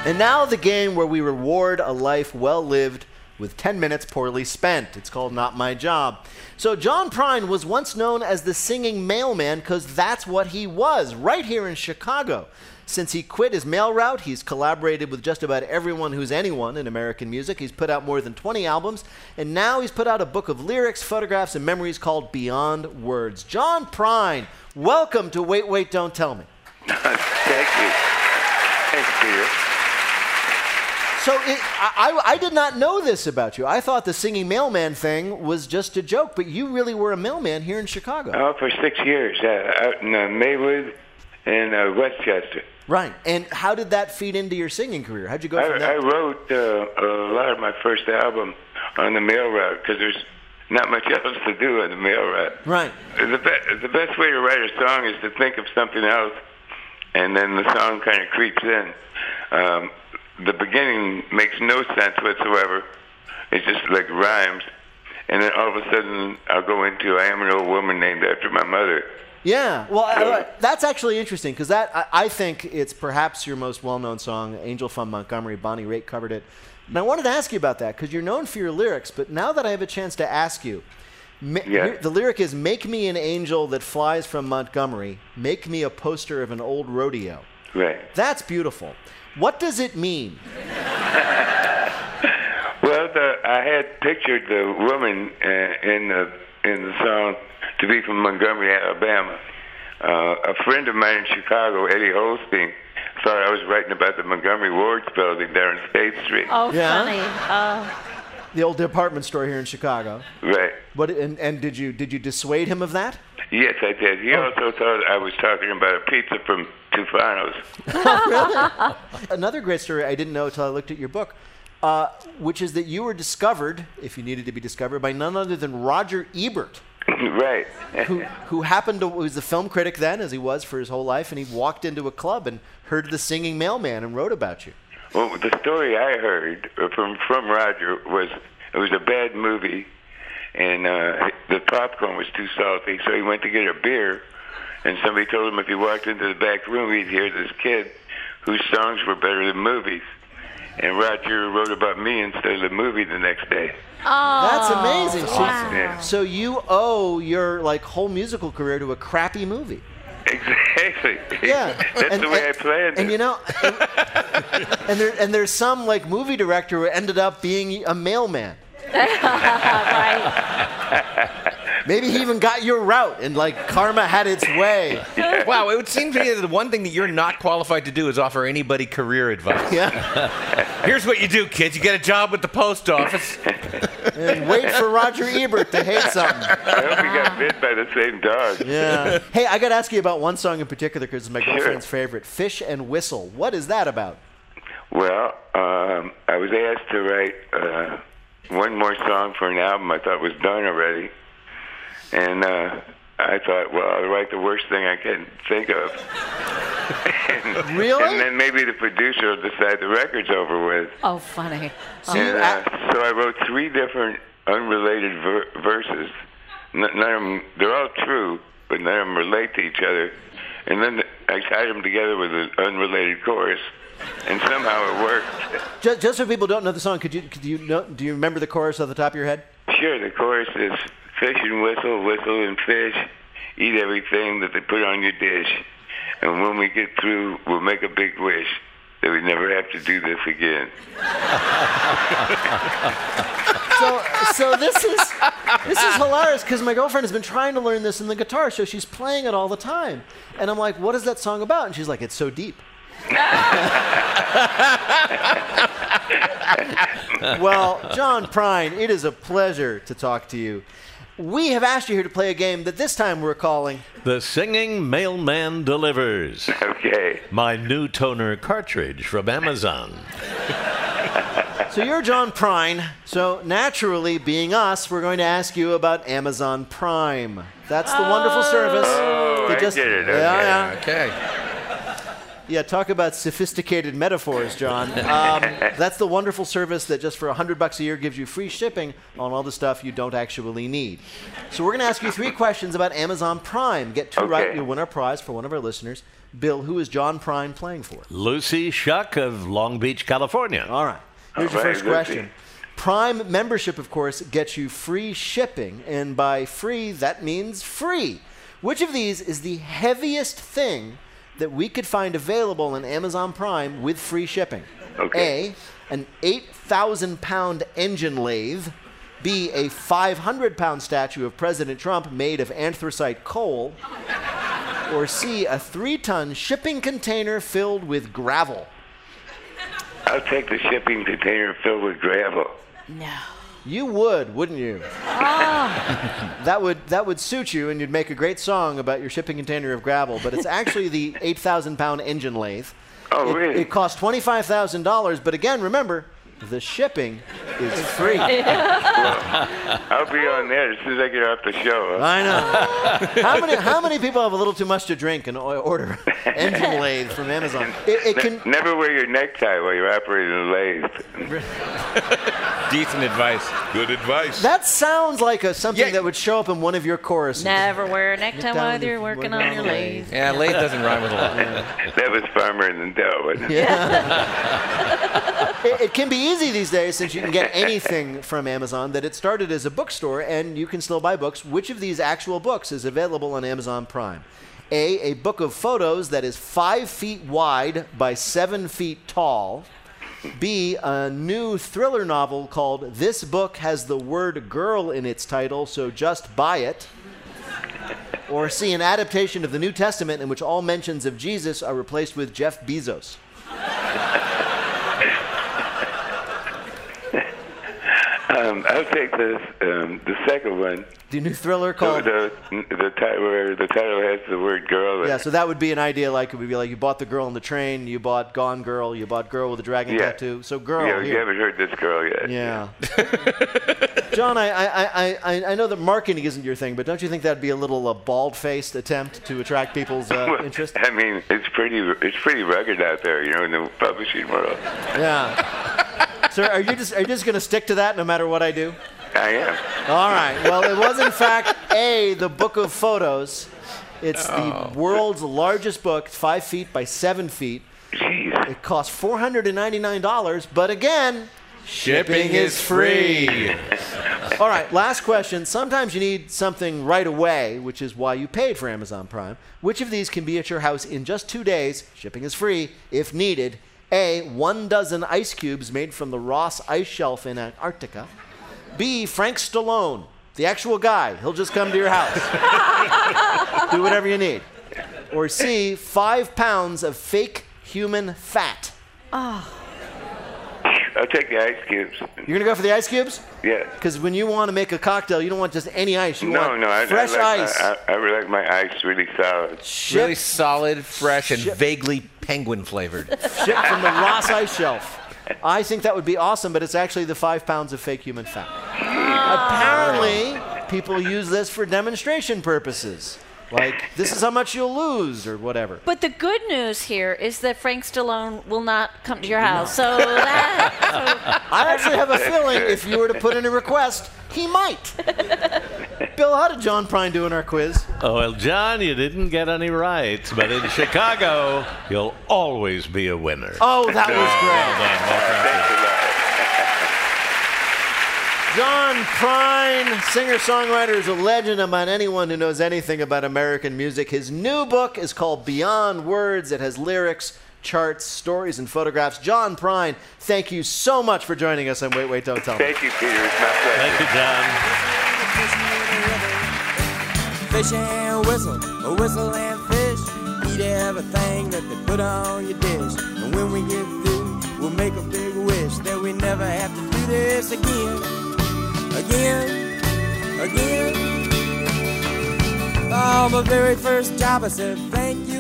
And now the game where we reward a life well lived with 10 minutes poorly spent. It's called Not My Job. So John Prine was once known as the singing mailman because that's what he was, right here in Chicago. Since he quit his mail route, he's collaborated with just about everyone who's anyone in American music. He's put out more than 20 albums, and now he's put out a book of lyrics, photographs, and memories called Beyond Words. John Prine, welcome to Wait, Wait, Don't Tell Me. Thank you. Thanks, Peter. So I did not know this about you. I thought the singing mailman thing was just a joke, but you really were a mailman here in Chicago. Oh, for 6 years, out in Maywood and Westchester. Right. And how did that feed into your singing career? How'd you go from that? I wrote a lot of my first album on the mail route because there's not much else to do on the mail route. Right. The best way to write a song is to think of something else, and then the song kind of creeps in. The beginning makes no sense whatsoever. It's just like rhymes. And then all of a sudden, I'll go into I Am an Old Woman Named After My Mother. Yeah, well, that's actually interesting because I think it's perhaps your most well-known song, Angel from Montgomery. Bonnie Raitt covered it. And I wanted to ask you about that because you're known for your lyrics, but now that I have a chance to ask you, the lyric is, make me an angel that flies from Montgomery, make me a poster of an old rodeo. Right. That's beautiful. What does it mean? Well, I had pictured the woman in the song to be from Montgomery, Alabama. A friend of mine in Chicago, Eddie Holstein, thought I was writing about the Montgomery Ward's building there on State Street. Oh, Yeah? funny. The old department store here in Chicago. Right. But and did you dissuade him of that? Yes, I did. He also thought I was talking about a pizza from Tufano's. Another great story I didn't know until I looked at your book, which is that you were discovered, if you needed to be discovered, by none other than Roger Ebert. Right. who happened to was a film critic then, as he was for his whole life, and he walked into a club and heard the singing mailman and wrote about you. Well, the story I heard from Roger was it was a bad movie, and the popcorn was too salty, so he went to get a beer, and somebody told him if he walked into the back room, he'd hear this kid whose songs were better than movies. And Roger wrote about me instead of the movie the next day. Oh, That's amazing. wow. So you owe your whole musical career to a crappy movie. Exactly. Yeah. That's the way I planned it. And you know, and there's some movie director who ended up being a mailman. Right. Maybe he even got your route, and karma had its way. Wow, it would seem to me that the one thing that you're not qualified to do is offer anybody career advice. Yeah. Here's what you do, kids. You get a job with the post office. And wait for Roger Ebert to hate something. I hope he got bit by the same dog. Yeah. Hey, I got to ask you about one song in particular because it's my girlfriend's favorite, Fish and Whistle. What is that about? Well, I was asked to write one more song for an album I thought was done already. And I thought, well, I'll write the worst thing I can think of. Really? And then maybe the producer will decide the record's over with. Oh, funny. So And so I wrote 3 different unrelated verses. None of them, they're all true, but none of them relate to each other. And then I tied them together with an unrelated chorus, and somehow it worked. Just so people don't know the song, do you remember the chorus off the top of your head? Sure, the chorus is fish and whistle, whistle and fish, eat everything that they put on your dish. And when we get through, we'll make a big wish that we never have to do this again. So this is hilarious because my girlfriend has been trying to learn this in the guitar, so she's playing it all the time. And I'm like, what is that song about? And she's like, it's so deep. Well, John Prine, it is a pleasure to talk to you. We have asked you here to play a game that this time we're calling The Singing Mailman Delivers. Okay. My new toner cartridge from Amazon. So you're John Prine, so naturally, being us, we're going to ask you about Amazon Prime. That's the wonderful service. Oh, that I get it. Okay. Yeah. Okay. Yeah, talk about sophisticated metaphors, John. That's the wonderful service that just for $100 a year gives you free shipping on all the stuff you don't actually need. So we're going to ask you 3 questions about Amazon Prime. Get 2 right, you'll win our prize for one of our listeners. Bill, who is John Prine playing for? Lucy Shuck of Long Beach, California. All right. Here's your first Lucy. question. Prime membership, of course, gets you free shipping, and by free, that means free. Which of these is the heaviest thing that we could find available on Amazon Prime with free shipping? Okay. A, an 8,000-pound engine lathe. B, a 500-pound statue of President Trump made of anthracite coal. Or C, a 3-ton shipping container filled with gravel. I'll take the shipping container filled with gravel. No. You would, wouldn't you? That would suit you, and you'd make a great song about your shipping container of gravel. But it's actually the 8,000-pound engine lathe. Oh, really? It costs $25,000, but again, remember, the shipping is free. I'll be on there as soon as I get off the show. Huh? I know. How many people have a little too much to drink and order engine lathe from Amazon? It can. Never wear your necktie while you're operating a lathe. Decent advice. Good advice. That sounds like something Yeah. that would show up in one of your choruses. Never wear a necktie while you're working on your lathe. Yeah, lathe doesn't rhyme with a lot. That was Farmer and the Dough, wasn't it? It can be easy these days, since you can get anything from Amazon, that it started as a bookstore and you can still buy books. Which of these actual books is available on Amazon Prime? A book of photos that is 5 feet wide by 7 feet tall. B, a new thriller novel called This Book Has the Word Girl in its title, so just buy it. Or C, an adaptation of the New Testament in which all mentions of Jesus are replaced with Jeff Bezos. I'll take the second one. The new thriller called... Where the title has the word girl. Yeah, so that would be an idea like, it would be like you bought The Girl on the Train, you bought Gone Girl, you bought Girl with a Dragon Tattoo. So girl Yeah, you here. haven't heard this girl yet. Yeah. John, I know that marketing isn't your thing, but don't you think that'd be a little bald-faced attempt to attract people's interest? I mean, it's pretty rugged out there, in the publishing world. Yeah. So are you just going to stick to that no matter what I do? I am. All right. Well, it was, in fact, A, the book of photos. It's the world's largest book, 5 feet by 7 feet. Jeez. It costs $499, but again, Shipping is free. All right, last question. Sometimes you need something right away, which is why you paid for Amazon Prime. Which of these can be at your house in just 2 days? Shipping is free if needed. A, 1 dozen ice cubes made from the Ross Ice Shelf in Antarctica. B, Frank Stallone, the actual guy. He'll just come to your house. Do whatever you need. Or C, 5 pounds of fake human fat. I'll take the ice cubes. You're going to go for the ice cubes? Yeah. Because when you want to make a cocktail, you don't want just any ice. You want fresh ice. I like my ice really solid. Really solid, fresh, and Ship. vaguely penguin flavored. Shipped from the Ross Ice Shelf. I think that would be awesome, but it's actually the 5 pounds of fake human fat. Apparently, people use this for demonstration purposes. Like, this is how much you'll lose, or whatever. But the good news here is that Frank Stallone will not come to your house. So that. I actually have a feeling if you were to put in a request, he might. Bill, how did John Prine do in our quiz? Oh, well, John, you didn't get any right, but in Chicago, you'll always be a winner. Oh, that was great. John Prine, singer-songwriter, is a legend among anyone who knows anything about American music. His new book is called Beyond Words. It has lyrics, charts, stories, and photographs. John Prine, thank you so much for joining us on Wait, Wait, Don't Tell Me. Thank you, Peter. It's my pleasure. Thank you, John. Fish and whistle and fish. Eat everything that they put on your dish. And when we get through, we'll make a big wish that we never have to do this again. Again. Oh, my very first job, I said thank you.